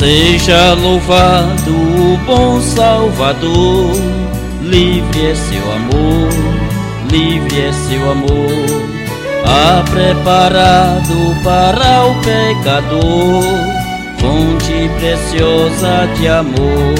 Seja louvado o bom Salvador, livre é seu amor, livre é seu amor. Há preparado para o pecador fonte preciosa de amor.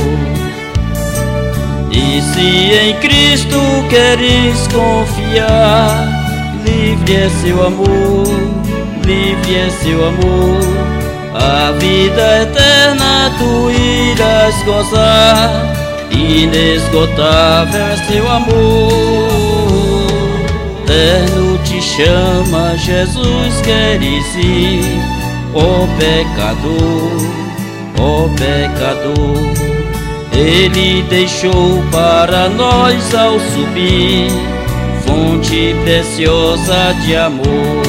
E se em Cristo queres confiar, livre é seu amor, livre é seu amor. A vida eterna tu irás gozar, inesgotável é seu amor. Eterno te chama, Jesus queres ir, ó pecador, ó pecador. Ele deixou para nós ao subir fonte preciosa de amor.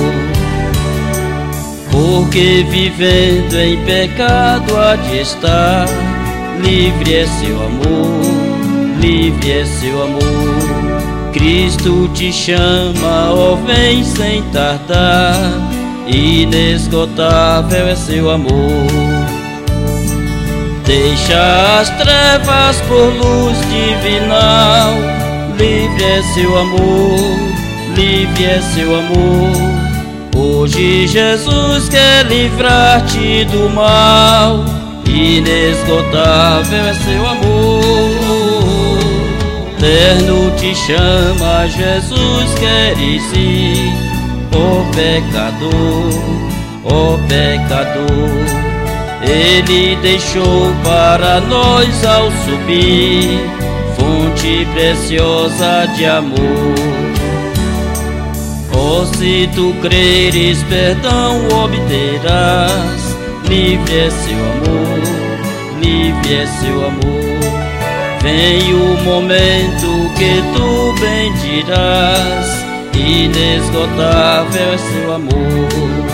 Porque vivendo em pecado há de estar, livre é seu amor, livre é seu amor. Cristo te chama, ó vem sem tardar, inesgotável é seu amor. Deixa as trevas por luz divinal, livre é seu amor, livre é seu amor. Hoje Jesus quer livrar-te do mal, inesgotável é seu amor. Eterno te chama, Jesus queres ir, ó pecador, ó pecador. Ele deixou para nós ao subir fonte preciosa de amor. Oh, se tu creres, perdão obterás, livre é seu amor, livre é seu amor. Vem o momento que tu bendirás, inesgotável é seu amor.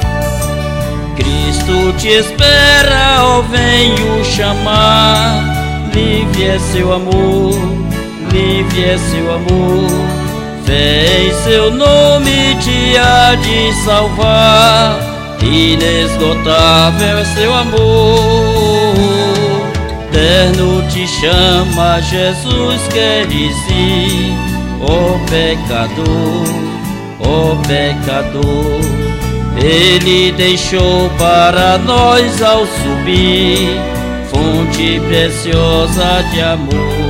Cristo te espera, ó vem o chamar, livre é seu amor, livre é seu amor. Fé em seu nome te há de salvar, inesgotável é seu amor. Eterno te chama, Jesus queres ir, ó pecador, ó pecador. Ele deixou para nós ao subir fonte preciosa de amor.